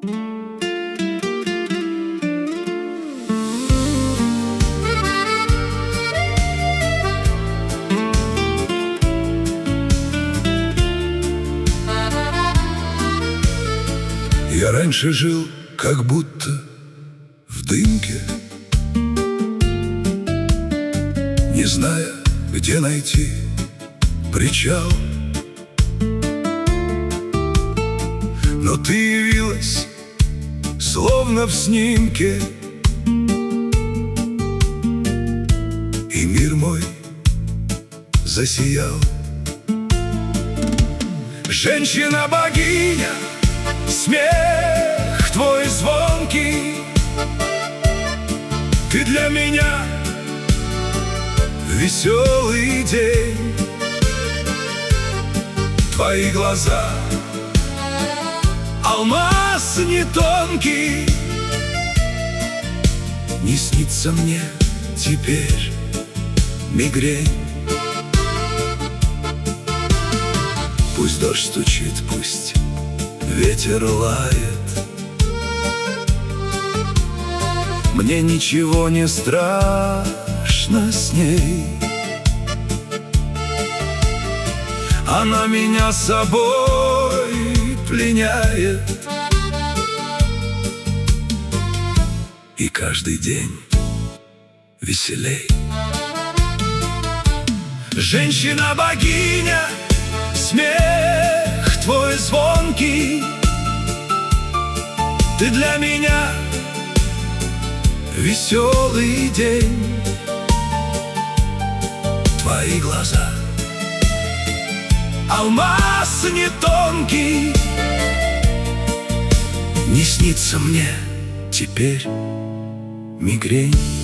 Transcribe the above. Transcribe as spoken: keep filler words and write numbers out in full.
Я раньше жил как будто в дымке, не зная, где найти причал. Но ты явилась, словно в снимке, и мир мой засиял. Женщина-богиня, смех твой звонкий, ты для меня веселый день. Твои глаза алмаз не тонкий, не снится мне теперь мигрень. Пусть дождь стучит, пусть ветер лает, мне ничего не страшно с ней. Она меня собой пленяет, и каждый день веселей. Женщина-богиня, смех твой звонкий, ты для меня веселый день. Твои глаза алмаз не тонкий, не снится мне теперь мигрень.